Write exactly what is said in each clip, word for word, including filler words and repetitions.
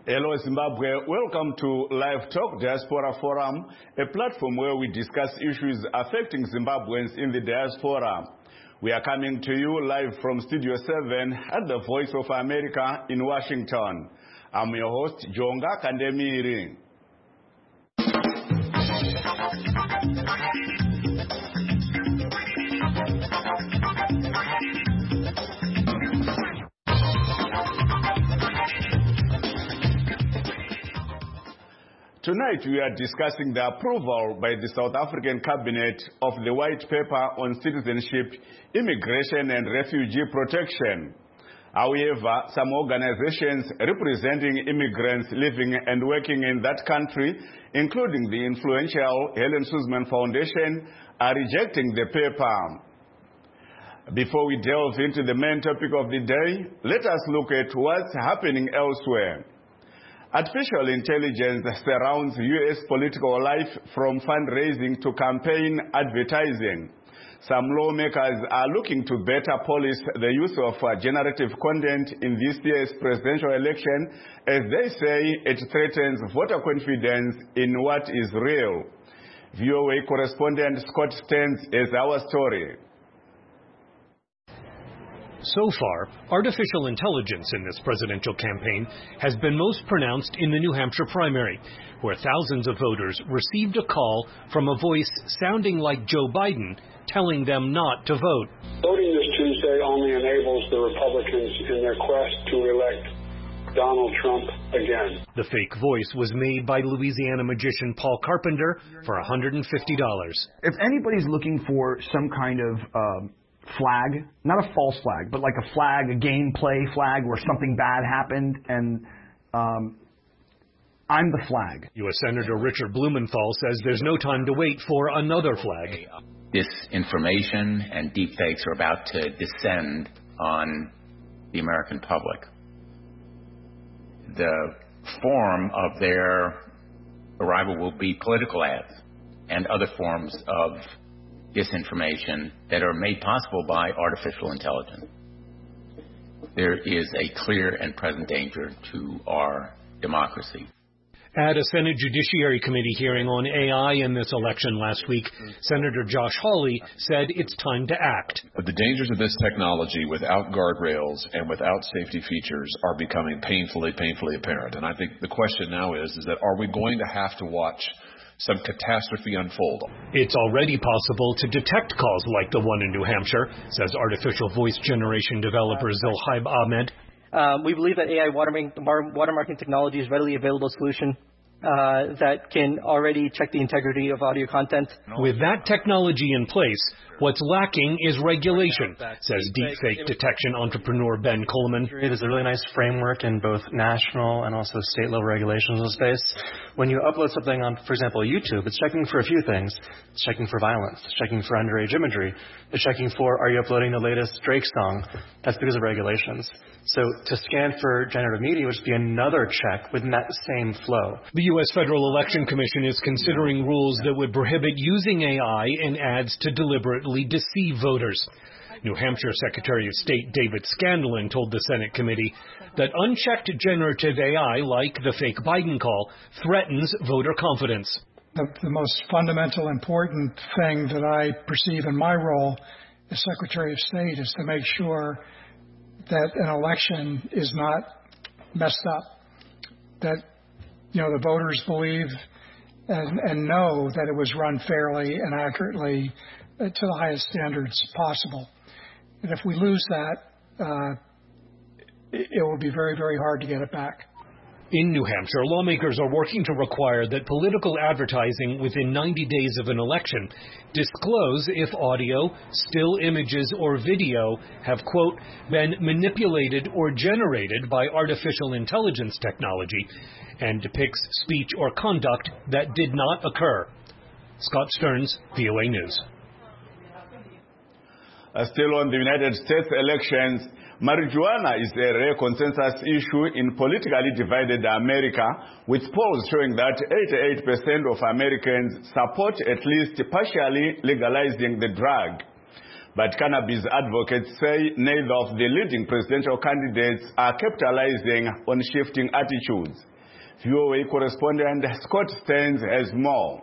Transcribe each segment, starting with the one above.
Hello Zimbabwe, welcome to Live Talk Diaspora Forum, a platform where we discuss issues affecting Zimbabweans in the diaspora. We are coming to you live from Studio seven at the Voice of America in Washington. I'm your host, Jonga Kandemiri. Tonight we are discussing the approval by the South African Cabinet of the White Paper on Citizenship, Immigration and Refugee Protection. However, some organizations representing immigrants living and working in that country, including the influential Helen Suzman Foundation, are rejecting the paper. Before we delve into the main topic of the day, let us look at what's happening elsewhere. Artificial intelligence surrounds U S political life from fundraising to campaign advertising. Some lawmakers are looking to better police the use of uh, generative content in this year's presidential election, as they say it threatens voter confidence in what is real. V O A correspondent Scott Stearns has our story. So far, artificial intelligence in this presidential campaign has been most pronounced in the New Hampshire primary, where thousands of voters received a call from a voice sounding like Joe Biden telling them not to vote. Voting this Tuesday only enables the Republicans in their quest to elect Donald Trump again. The fake voice was made by Louisiana magician Paul Carpenter for one hundred fifty dollars. If anybody's looking for some kind of um, flag, not a false flag, but like a flag, a gameplay flag where something bad happened, and um, I'm the flag. U S Senator Richard Blumenthal says there's no time to wait for another flag. Disinformation and deepfakes are about to descend on the American public. The form of their arrival will be political ads and other forms of disinformation that are made possible by artificial intelligence. There is a clear and present danger to our democracy. At a Senate Judiciary Committee hearing on A I in this election last week, Senator Josh Hawley said it's time to act. But the dangers of this technology without guardrails and without safety features are becoming painfully, painfully apparent. And I think the question now is, is that are we going to have to watch some catastrophe unfold? It's already possible to detect calls like the one in New Hampshire, says artificial voice generation developer Zilhaib Ahmed. Uh, we believe that A I watermarking, watermarking technology is a readily available solution uh, that can already check the integrity of audio content. With that technology in place, what's lacking is regulation, says deepfake detection entrepreneur Ben Coleman. There's a really nice framework in both national and also state level regulations in the space. When you upload something on, for example, YouTube, it's checking for a few things. It's checking for violence. It's checking for underage imagery. It's checking for, are you uploading the latest Drake song? That's because of regulations. So to scan for generative media would be another check within that same flow. The U S Federal Election Commission is considering rules that would prohibit using A I in ads to deliberately deceive voters. New Hampshire Secretary of State David Scanlon told the Senate committee that unchecked generative A I, like the fake Biden call, threatens voter confidence. The, the most fundamental, important thing that I perceive in my role as Secretary of State is to make sure that an election is not messed up, that, you know, the voters believe and, and know that it was run fairly and accurately uh, to the highest standards possible. And if we lose that, uh, it, it will be very, very hard to get it back. In New Hampshire, lawmakers are working to require that political advertising within ninety days of an election disclose if audio, still images, or video have, quote, been manipulated or generated by artificial intelligence technology and depicts speech or conduct that did not occur. Scott Stearns, V O A News. Uh, still on the United States elections, marijuana is a rare consensus issue in politically divided America, with polls showing that eighty-eight percent of Americans support at least partially legalizing the drug. But cannabis advocates say neither of the leading presidential candidates are capitalizing on shifting attitudes. V O A correspondent Scott Stearns has more.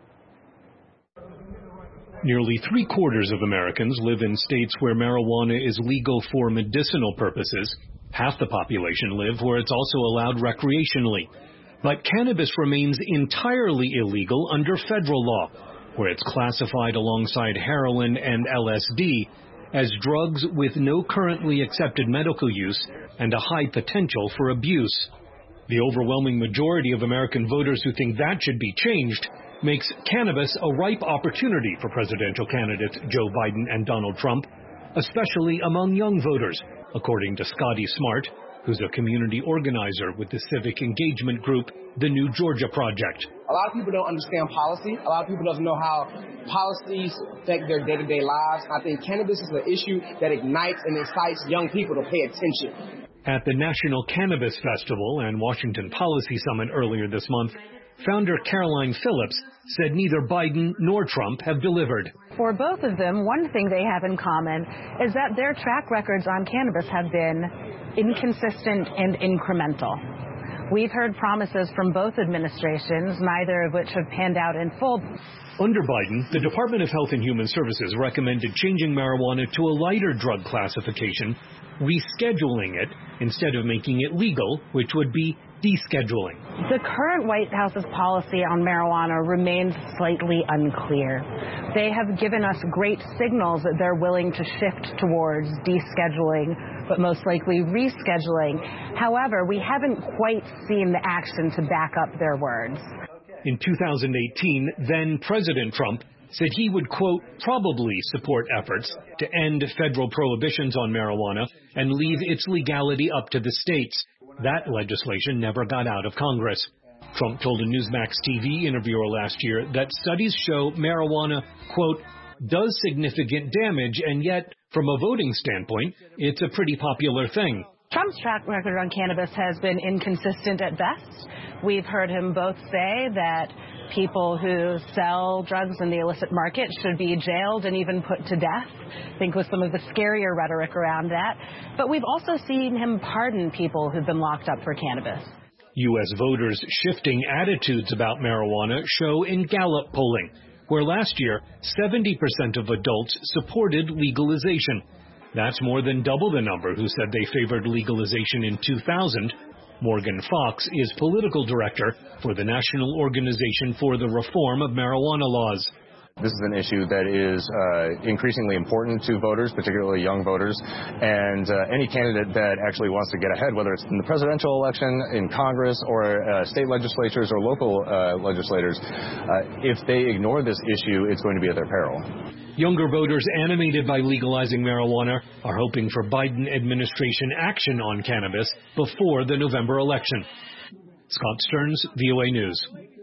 Nearly three quarters of Americans live in states where marijuana is legal for medicinal purposes. Half the population live where it's also allowed recreationally. But cannabis remains entirely illegal under federal law, where it's classified alongside heroin and L S D as drugs with no currently accepted medical use and a high potential for abuse. The overwhelming majority of American voters who think that should be changed makes cannabis a ripe opportunity for presidential candidates Joe Biden and Donald Trump, especially among young voters, according to Scotty Smart, who's a community organizer with the civic engagement group, The New Georgia Project. A lot of people don't understand policy. A lot of people don't know how policies affect their day-to-day lives. I think cannabis is an issue that ignites and incites young people to pay attention. At the National Cannabis Festival and Washington Policy Summit earlier this month, founder Caroline Phillips said neither Biden nor Trump have delivered. For both of them, one thing they have in common is that their track records on cannabis have been inconsistent and incremental. We've heard promises from both administrations, neither of which have panned out in full. Under Biden, the Department of Health and Human Services recommended changing marijuana to a lighter drug classification, rescheduling it instead of making it legal, which would be descheduling. The current White House's policy on marijuana remains slightly unclear. They have given us great signals that they're willing to shift towards descheduling, but most likely rescheduling. However, we haven't quite seen the action to back up their words. In two thousand eighteen, then President Trump said he would, quote, probably support efforts to end federal prohibitions on marijuana and leave its legality up to the states. That legislation never got out of Congress. Trump told a Newsmax T V interviewer last year that studies show marijuana, quote, does significant damage, and yet, from a voting standpoint, it's a pretty popular thing. Trump's track record on cannabis has been inconsistent at best. We've heard him both say that people who sell drugs in the illicit market should be jailed and even put to death, I think with some of the scarier rhetoric around that. But we've also seen him pardon people who've been locked up for cannabis. U S voters' shifting attitudes about marijuana show in Gallup polling, where last year seventy percent of adults supported legalization. That's more than double the number who said they favored legalization in two thousand. Morgan Fox is political director for the National Organization for the Reform of Marijuana Laws. This is an issue that is uh, increasingly important to voters, particularly young voters, and uh, any candidate that actually wants to get ahead, whether it's in the presidential election, in Congress, or uh, state legislatures or local uh, legislators, uh, if they ignore this issue, it's going to be at their peril. Younger voters animated by legalizing marijuana are hoping for Biden administration action on cannabis before the November election. Scott Stearns, V O A News.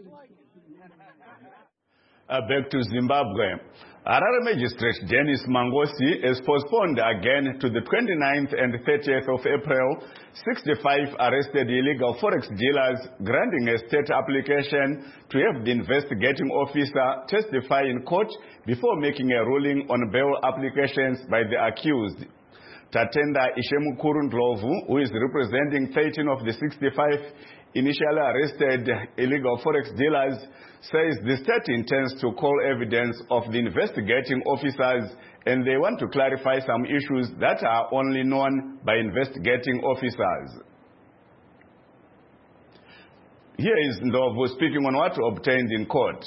Uh, back to Zimbabwe. Harare Magistrate Dennis Mangosi has postponed again to the twenty-ninth and thirtieth of April sixty-five arrested illegal forex dealers, granting a state application to have the investigating officer testify in court before making a ruling on bail applications by the accused. Tatenda Ishemukuru Ndlovu, who is representing thirteen of the sixty-five initially arrested illegal forex dealers, says the state intends to call evidence of the investigating officers, and they want to clarify some issues that are only known by investigating officers. Here is Ndlovu speaking on what obtained in court.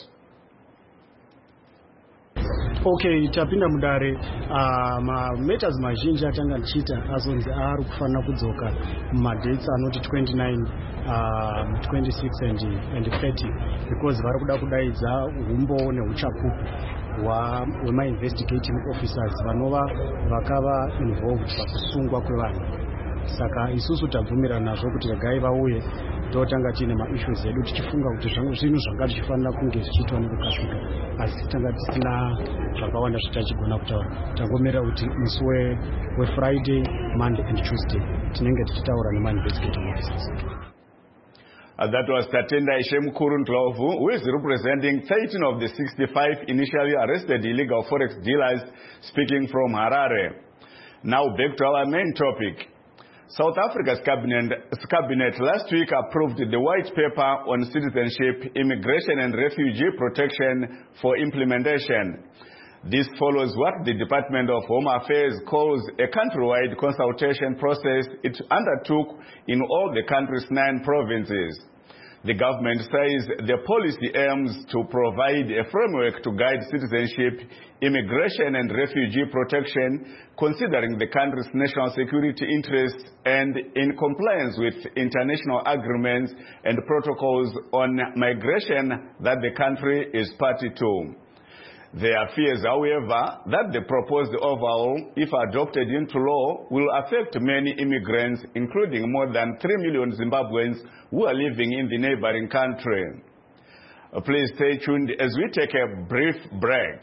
Okay, tapinda mudare uh, ma matters mazhinji atanga ndichita azonzi ari kufanira kudzoka madates anoti twenty-nine, uh, twenty-six and, and thirty, because vari kuda kudaidza humbo neuchapupu hwema-investigating officers vanova vakava involved pakusungwa kwevanhu. Saka isusu tabvumirana nazvo kuti regai vauye totanga tine maissues edu tichifunga kuti zvinhu zvanga tichifanira kunge zvichiitwa nekukasika, asi tanga tisina zvakawanda zvitachigona kutaura. Tangomirira kuti musi weFriday, Monday and Tuesday tinenge tichitaura nema-investigating officers. Uh, that was Tatenda Ishemukuru Ndlovu, who is representing thirteen of the sixty-five initially arrested illegal forex dealers, speaking from Harare. Now back to our main topic. South Africa's cabinet, cabinet last week approved the white paper on citizenship, immigration and refugee protection for implementation. This follows what the Department of Home Affairs calls a countrywide consultation process it undertook in all the country's nine provinces. The government says the policy aims to provide a framework to guide citizenship, immigration and refugee protection, considering the country's national security interests and in compliance with international agreements and protocols on migration that the country is party to. There are fears, however, that the proposed overhaul, if adopted into law, will affect many immigrants, including more than three million Zimbabweans who are living in the neighboring country. Uh, please stay tuned as we take a brief break.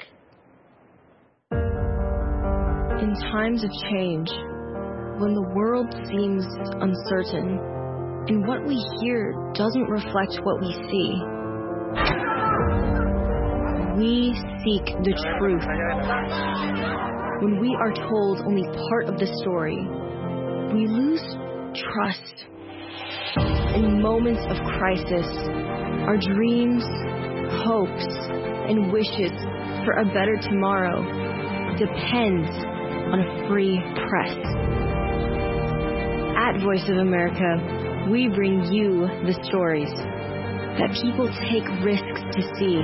In times of change, when the world seems uncertain, and what we hear doesn't reflect what we see, we seek the truth. When we are told only part of the story, we lose trust. In moments of crisis, our dreams, hopes, and wishes for a better tomorrow depends on a free press. At Voice of America, we bring you the stories that people take risks to see.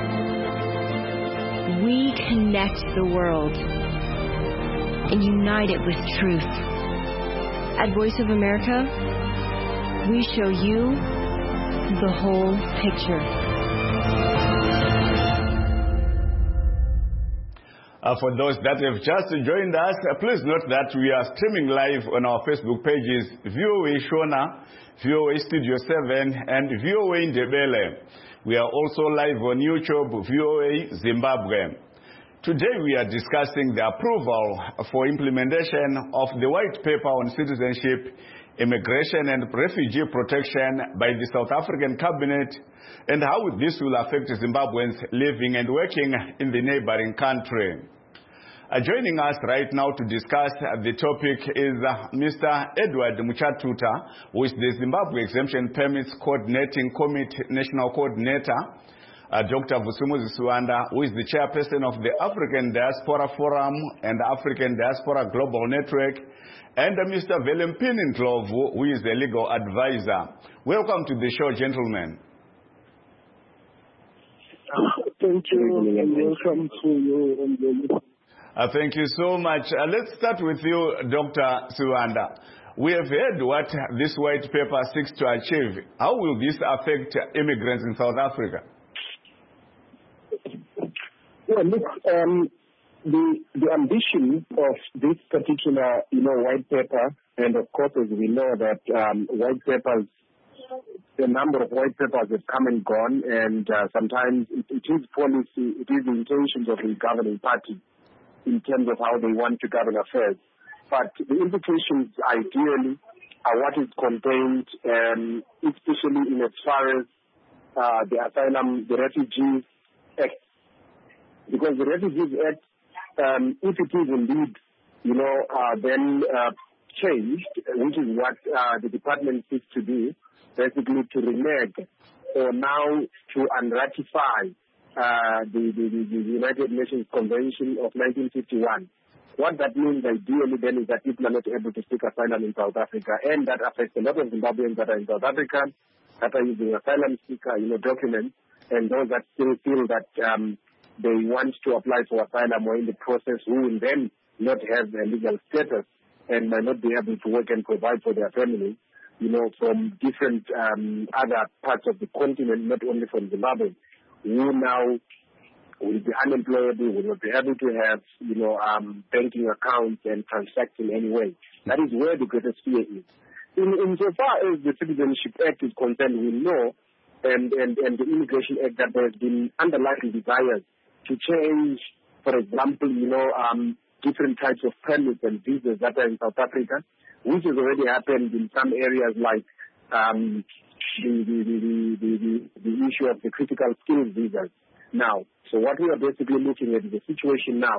We connect the world and unite it with truth. At Voice of America, we show you the whole picture. Uh, for those that have just joined us, uh, please note that we are streaming live on our Facebook pages, V O A Shona, V O A Studio seven, and V O A Ndebele. We are also live on YouTube, V O A Zimbabwe. Today we are discussing the approval for implementation of the white paper on citizenship, immigration and refugee protection by the South African cabinet, and how this will affect Zimbabweans living and working in the neighboring country. Uh, joining us right now to discuss uh, the topic is uh, Mister Edward Muchatuta, who is the Zimbabwe Exemption Permits Coordinating Committee National Coordinator, uh, Doctor Vusumuzi Suwanda, who is the chairperson of the African Diaspora Forum and African Diaspora Global Network, and uh, Mister Velempini Ndlovu, who is the legal advisor. Welcome to the show, gentlemen. Thank you, and welcome to you. Uh, thank you so much. Uh, let's start with you, Doctor Suwanda. We have heard what this white paper seeks to achieve. How will this affect immigrants in South Africa? Well, look, um, the the ambition of this particular, you know, white paper, and of course, as we know that um, white papers, the number of white papers have come and gone, and uh, sometimes it, it is policy, it is the intentions of the governing party in terms of how they want to govern affairs. But the implications, ideally, are what is contained, um, especially in as far as uh, the Asylum, the Refugees Act. Because the Refugees Act, um, if it is indeed, you know, uh, then uh, changed, which is what uh, the department seeks to do, basically to renege or now to unratify Uh, the, the, the, the United Nations Convention of nineteen fifty-one. What that means ideally then is that people are not able to seek asylum in South Africa, and that affects a lot of Zimbabweans that are in South Africa, that are using asylum seeker, you know, documents, and those that still feel that um, they want to apply for asylum or in the process who will then not have a legal status and might not be able to work and provide for their families, you know, from different um, other parts of the continent, not only from Zimbabwe, who now will be unemployable, will not be able to have, you know, um, banking accounts and transact in any way. That is where the greatest fear is. In, in so far as the Citizenship Act is concerned, we know, and, and, and the Immigration Act, that there has been underlying desires to change, for example, you know, um, different types of permits and visas that are in South Africa, which has already happened in some areas like um, The, the, the, the, the, the issue of the critical skills visas now. So what we are basically looking at is a situation now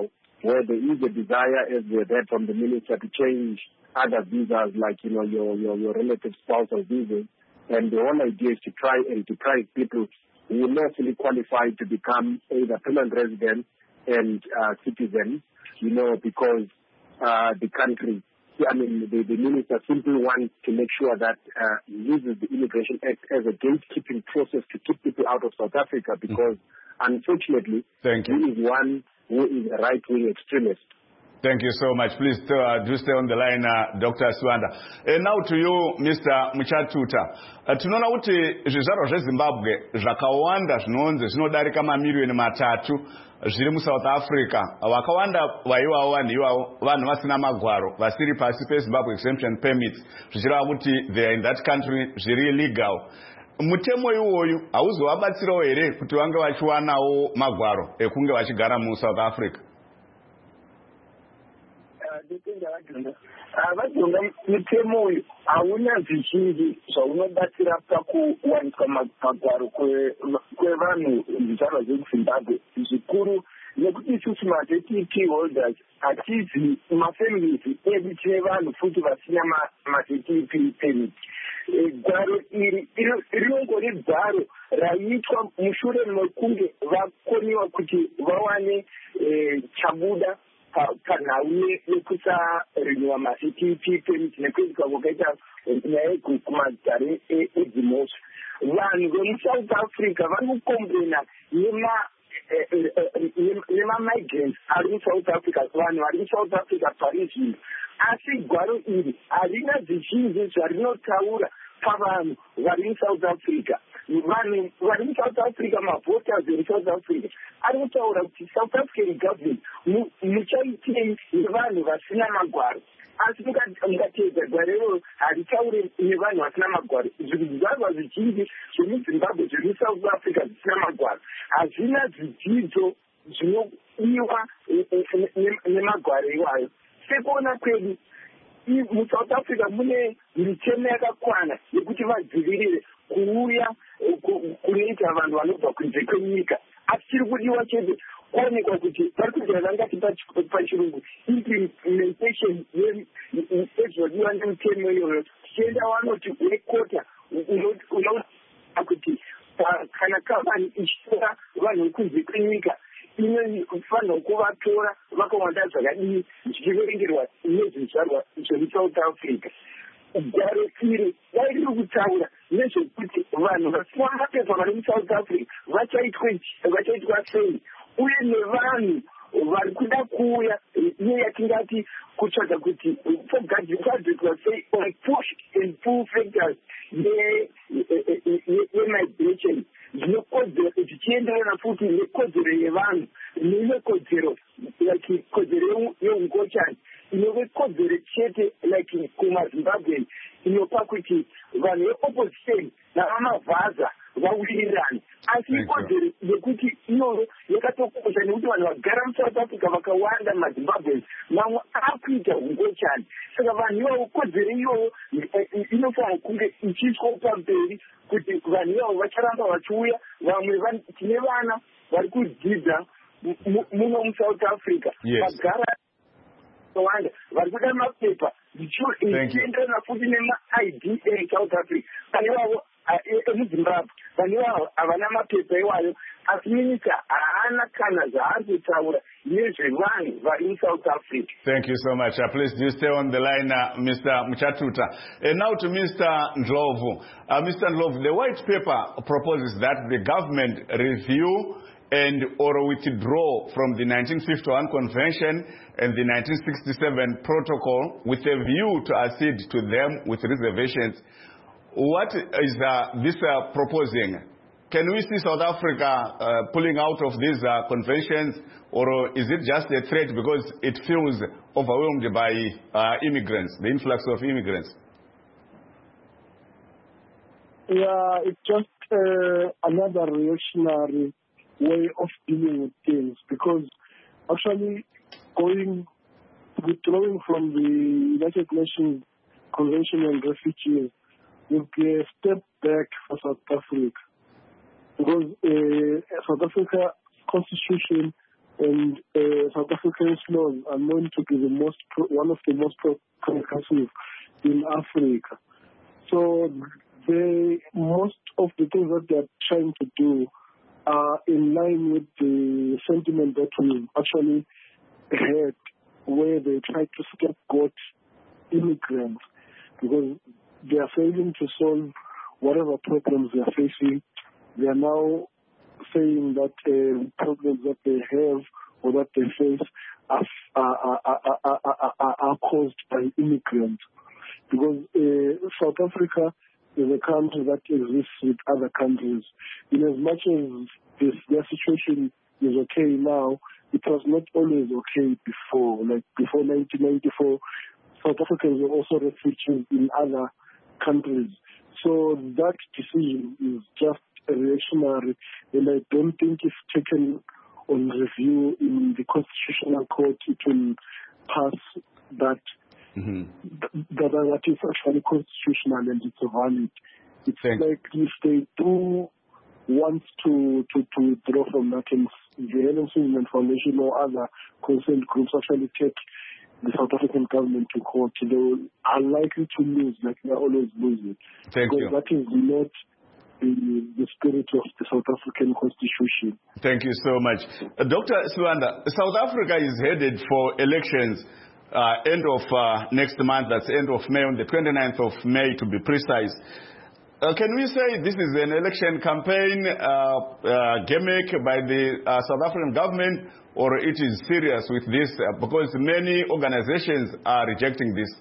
where there is a desire, as we heard from the minister, to change other visas, like, you know, your, your, your relative spousal visas. And the whole idea is to try and deprive people who are not fully qualified to become either permanent residents and uh, citizens, you know, because uh, the country, I mean, the, the minister simply wants to make sure that uh, uses the Immigration Act as a gatekeeping process to keep people out of South Africa, because mm-hmm. unfortunately, Thank you. he is one who is a right-wing extremist. Thank you so much. Please uh, do stay on the line, uh, Doctor Swanda. And now to you, Mister Muchatuta. Uh, tunaona kuti zvizvarwa zveZimbabwe zvakawanda zvinonzi zvinodarika mamiliyoni matatu zviri muSouth Africa. Vakawanda vaivawo vanhu ivavo vanhu vasina magwaro vasiri pasi peZimbabwe exemption permits zvichireva kuti they are in that country zviri illegal. Mutemo iwoyu hauzovabatsirawo here kuti vange vachiwanawo magwaro ekunge vachigara muSouth Africa? Vadonga mutemo uyu hauna zvizhinji zvaunobatsira pakuwaniswa magwaro kwevanhu zvizvarwa zveZimbabwe. Zvikuru nekuti isusu ma-D T P holders hatizi mafamilies edu tine vanhu futi vasina ma-D T P permit. Gwaro iri rinongori gwaro raiitwa mushure mekunge vakoniwa kuti vawane chabuda panhau yekusarenewa ma-D T P permit nekuitika kwakaita nyaya yekumagare edzimhosva. Vanhu vemuSouth Africa vari kukombrena nema-migrants ari muSouth Africa, vanhu vari muSouth Africa pari zvino. Asi gwaro iri harina zvizhinji zvarinotaura pavanhu vari muSouth Africa. Vanhu vari muSouth Africa, mavoters vemuSouth Africa ari kutaura kuti South African government muchaitei nevanhu vasina magwaro. Asi mukateedza gwaro iroro haritauri nevanhu vasina magwaro. Zvizvarwa zvizhinji zvemuZimbabwe zviri muSouth Africa zvisina magwaro hazvina zvidzidzo zvinodiwa nemagwaro iwayo. Sekuona kwedu muSouth Africa mune mitemo yakakwana yekuti vadzivirire kuuya kunoita vanhu vanobva kunze kwenyika. Asi chiri kudiwa chete kuonekwa kuti vari kuita vangati pachirungu implementation yezvodiwa nemitemo iyoyo. Tichienda vanoti wekota unoona kuti kana kambani ichitora vanhu kunze kwenyika inofanira kuvatora vakawanda zvakadii zvichiverengerwa nezvizvarwa zvemuSouth Africa. Gwaro iri dai riri kutaura nezvekuti vanhu vasina mapepa vari muSouth Africa vachaitwa sei, uye nevanhu vari kuda kuuya iyo yatingati kutsvaga kuti fogadzirwa sei on push and pull factors yemigration zvinokodzera zvichienderana futi nekodzero yevanhu neimwe kodzero like kodzero yeungochani inove kodzero chete like kumaZimbabwe inopa kuti vanhu veopposition navamavhaza vawirirane. Asi ikodzero yekuti iyoro yakatokosha nekuti vanhu vagara muSouth Africa vakawanda maZimbabwe mamwe akuita ungochani. Saka vanhu ivavo kodzero iyoyo inofanira kunge ichiiswa pamberi kuti vanhu ivavo vacharamba vachiuya. Vamwe tine vana vari kudzidza muno muSouth Africa vagara vakawanda vari kuda mapepa zvichienderana futi nema-I D eSouth Africa. Pane vavo emuZimbabwe vanhu ivavo havana mapepa iwayo, asi minyika haana kana zvaari kutaura nezvevanhu vari muSouth Africa. Thank you so much. Uh, please do stay on the line, uh, Mister Muchatuta. And now to Mister Ndlovu. Uh, Mister Ndlovu, the white paper proposes that the government review and or withdraw from the nineteen fifty-one Convention and the nineteen sixty-seven Protocol with a view to accede to them with reservations. What is uh, this uh, proposing? Can we see South Africa uh, pulling out of these uh, conventions, or is it just a threat because it feels overwhelmed by uh, immigrants, the influx of immigrants? Yeah, it's just uh, another reactionary way of dealing with things, because actually going, withdrawing from the United Nations Convention on Refugees would be a step back for South Africa, because uh, South Africa Constitution And uh, South Africa's laws are known to be the most pro- one of the most progressive in Africa. So they, most of the things that they're trying to do are in line with the sentiment that we've actually heard, where they try to scapegoat immigrants because they are failing to solve whatever problems they are facing. They are now saying that uh, problems that they have or that they face are, are, are, are, are, are, are caused by immigrants. Because uh, South Africa is a country that exists with other countries. In as much as this, their situation is okay now, it was not always okay before. Like before nineteen ninety-four, South Africans were also refugees in other countries. So that decision is just reactionary, and I don't think if taken on review in the Constitutional Court, it will pass that. Mm-hmm. Th- that, that is actually constitutional and it's valid. It's Thanks. Like if they do want to, to, to withdraw from that, and the Helen Suzman Foundation or other concerned groups actually take the South African government to court, they are likely to lose, like they are always losing. Thank because you. That is not the, the spirit of the South African Constitution. Thank you so much. Uh, Doctor Sibanda, South Africa is headed for elections uh, end of uh, next month, that's end of May, on the twenty-ninth of May to be precise. Uh, can we say this is an election campaign uh, uh, gimmick by the uh, South African government, or it is serious with this? Uh, because many organizations are rejecting this.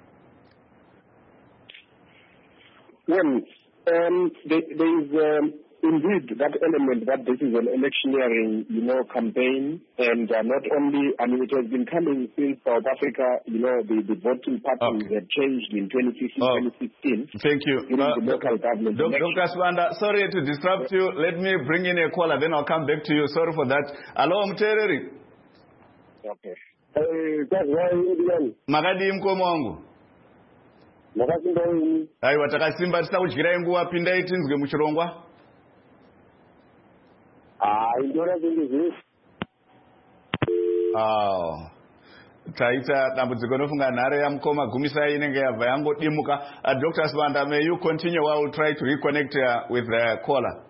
Well, um, there, there is um, indeed that element that this is an electioneering, you know, campaign, and uh, not only, I mean, it has been coming since South Africa, you know, the, the voting patterns okay. have changed in twenty fifteen, oh. twenty sixteen. Thank you. In uh, the local government Doctor Sibanda, sorry to disrupt you. Let me bring in a caller, then I'll come back to you. Sorry for that. Hello, Mtereri. Okay. Hey, that's why you Magadi mkomo wangu. Makasimba wangu. Aiwa, takasimba tisakudyira nguwa pindai tinzwe muchirongwa. Ah, indora zvinhu Oh. Taita dambudziko nofunga nhare yamukoma gumisai inenge yabva yangodimuka. Uh, Doctor Sibanda, may you continue while we try to reconnect uh, with the caller.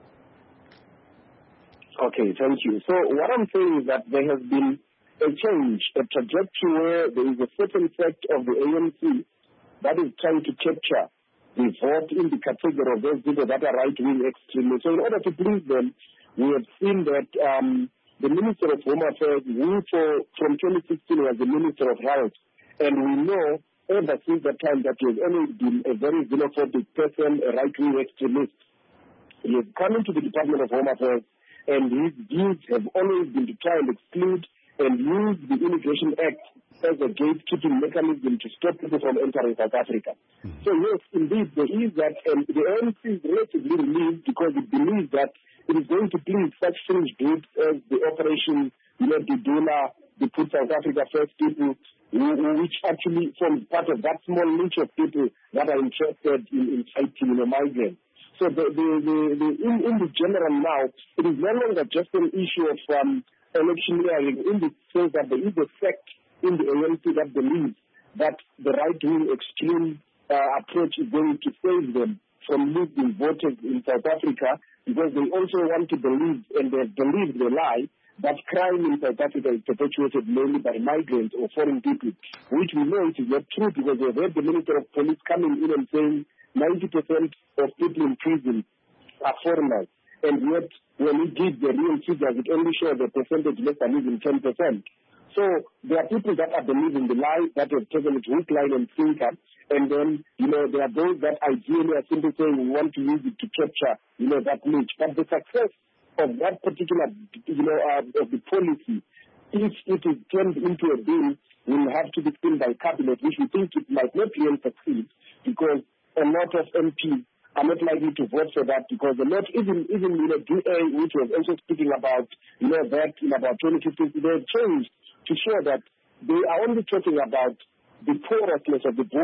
Okay, thank you. So what I'm saying is that there has been a change, a trajectory where there is a certain sect of the A N C that is trying to capture the vote in the category of those people that are right-wing extremists. So in order to please them, we have seen that um, the Minister of Home Affairs, who for, from twenty sixteen was the Minister of Health, and we know ever since that time that he has always been a very xenophobic person, a right-wing extremist. He has come into the Department of Home Affairs, and his views have always been to try and exclude and use the Immigration Act as a gatekeeping mechanism to stop people from entering South Africa. Mm-hmm. So yes, indeed, there is that, and the A N C is relatively relieved because it believes that it is going to please such fringe groups as the Operation, you know, the DOLA, the Put South Africa First people, which actually forms part of that small niche of people that are interested in, in fighting, you know, migrants. So the, the, the, the, in, in the general now, it is no longer just an issue of um, electioneering in the sense that there is a sect in the A N C that believes that the right-wing extreme uh, approach is going to save them from losing voters in South Africa, because they also want to believe, and they believe the lie, that crime in South Africa is perpetuated mainly by migrants or foreign people, which we know it is not true, because we have heard the Minister of Police coming in and saying ninety percent of people in prison are foreigners. And yet, when we give the real figures, it only shows a percentage less than even ten percent. So there are people that are believing the lie, that have taken it hook, line, and sinker. And then, you know, there are those that ideally are simply saying we want to use it to capture, you know, that niche. But the success of that particular, you know, uh, of the policy, if it is turned into a bill, will have to be seen by cabinet, which we think it might not really succeed, because a lot of M Ps are not likely to vote for that, because a lot, even, even, you know, D A, which was also speaking about, you know, that in about twenty fifteen, they have changed to show that they are only talking about the porousness of the border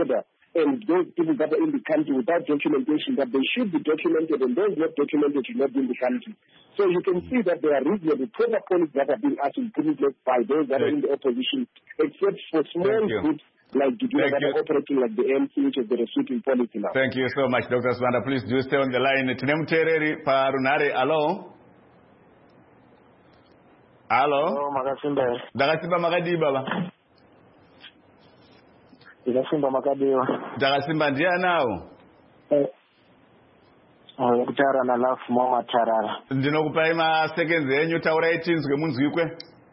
and those people that are in the country without documentation, that they should be documented, and those not documented should not be in the country. So you can see that there are reasonable proper policies that are being asked to put in place by those that are in the opposition, except for small groups like the people that are operating like the M C, which is the restricting policy now. Thank you so much, Doctor Swanda. Please do stay on the line. Tinemutereri Parunare, hello? Hello? Hello, Magasimba. Dagasimba Magadi Baba. Dagasimba Magadio. Dagasimba Ndia now. Kutara na lafu mama tarara. Ndinokupa ima seconds enyu taura itinzwe munzwikwe.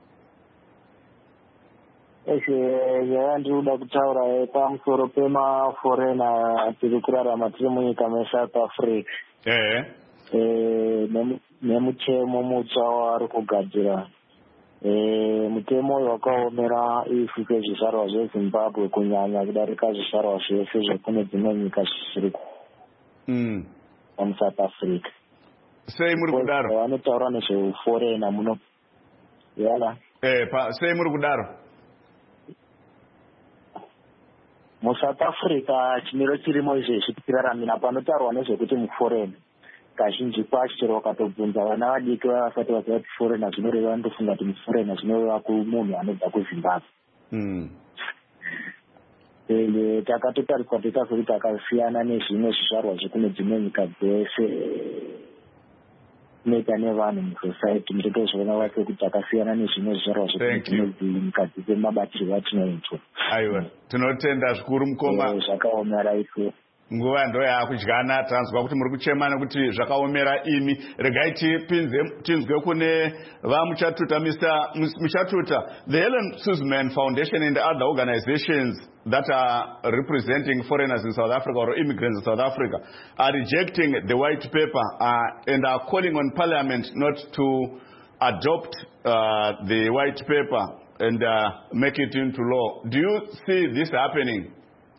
Eshe yandiuda kutaura pamusoro pema forena tiri kurarama tiri munyika meSouth Africa. Eh. Eh nemutemo mutsva wavari kugadzira. Eh mutemo uyu wakaomera isu kwezvizvarwa zveZimbabwe kunyanya kudarika zvizvarwa zvese zvekune dzimwe nyika zvisiri Mm. muSouth Africa. Sei muri kudaro. Vanotaura nezveforena muno. Yala. Eh pa sei muri kudaro. muSouth Africa chimiro chirimo izvezvi tikiraramira panotaurwa nezvekuti muforena. Kazhinji kwacho chero wakatobvunza vana vadiki vasati vaziva kuti forena zvinoreva vanotofunga kuti muforena zvinoreva kumunhu anobva kuZimbabwe. Mm. Eh takatotariswa tikazokuti takasiyana nezvimwe zvizvarwa zvekune dzimwe nyika dzese neka nevanhu musociety ndotozviona wake kuti takasiyana nezvimwe zvizvarwa zvekune dzimwe nyika dzese mabatirwo atinoitwa. Aiwa tinotenda zvikuru mukoma. Zvakaomera isu. Nguva ndo yakudyana tanzwa kuti muri kuchema nekuti zvakaomera imi. Regai tipinze tinzwe kune vamuchatuta Mister Muchatuta. The Helen Suzman Foundation and other organizations that are representing foreigners in South Africa or immigrants in South Africa are rejecting the white paper uh, and are calling on Parliament not to adopt uh, the white paper and uh, make it into law. Do you see this happening?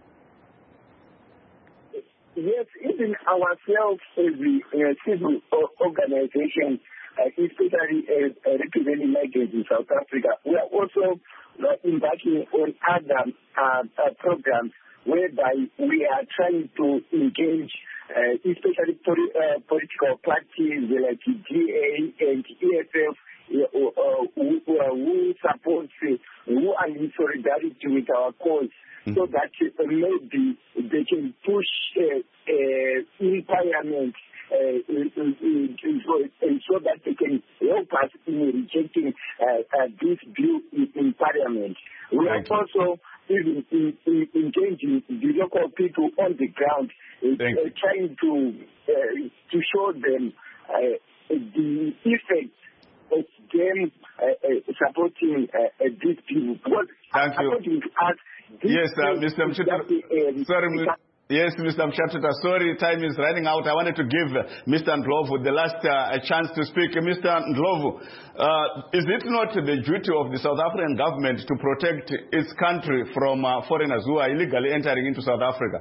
Yes, even ourselves as the uh, civil organization, uh, especially uh, uh, representing migrants in South Africa, we are also uh, embarking on other uh, uh, programs whereby we are trying to engage, uh, especially poli- uh, political parties like G A and E F F, uh, uh, who, uh, who support, uh, who are in solidarity with our cause. So that uh, maybe they can push uh, uh, in Parliament uh, and so that they can help us in rejecting uh, uh, this bill in, in Parliament. We are also even in, in, engaging the local people on the ground, uh, uh, trying to uh, to show them uh, the effect of them uh, uh, supporting uh, uh, these people. Because Thank according you. to us, Yes, uh, Mister Mchatuta. Sorry, yes, Mister Mchatuta. Sorry, time is running out. I wanted to give Mister Ndlovu the last uh, a chance to speak. Mister Ndlovu, uh, is it not the duty of the South African government to protect its country from uh, foreigners who are illegally entering into South Africa?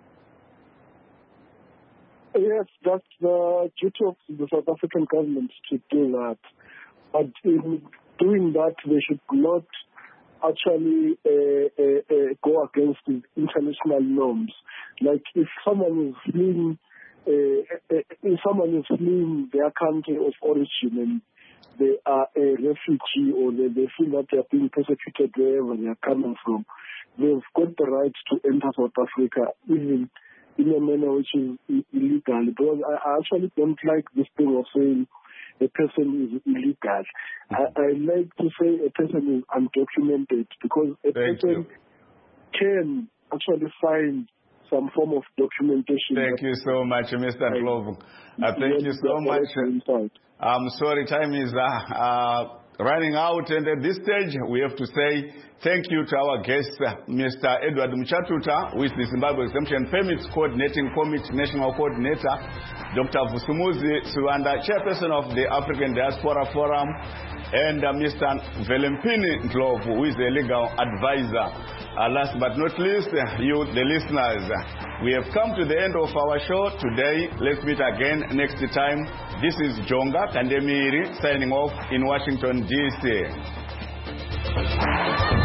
Yes, that's the duty of the South African government to do that. But in doing that, they should not actually uh, uh, uh, go against the international norms. Like if someone is fleeing, uh, uh, if someone is fleeing their country of origin and they are a refugee or they, they feel that they are being persecuted wherever they are coming from, they've got the right to enter South Africa even in a manner which is illegal. Because I, I actually don't like this thing of saying a person is illegal. I, I like to say a person is undocumented because a Thank person you. can actually find some form of documentation. Thank you so much, Mister Ndlovu. Uh, thank you so much. I'm sorry, time is uh, uh, running out, and at this stage, we have to say thank you to our guest, uh, Mister Edward Muchatuta, who is the Zimbabwe Exemption Permits Coordinating Committee National Coordinator, Doctor Vusumuzi Suwanda, Chairperson of the African Diaspora Forum, and uh, Mister Velempini Ndlovu, who is a legal advisor. Uh, last but not least, uh, you, the listeners, uh, we have come to the end of our show today. Let's meet again next time. This is Jonga Kandemiri signing off in Washington, D C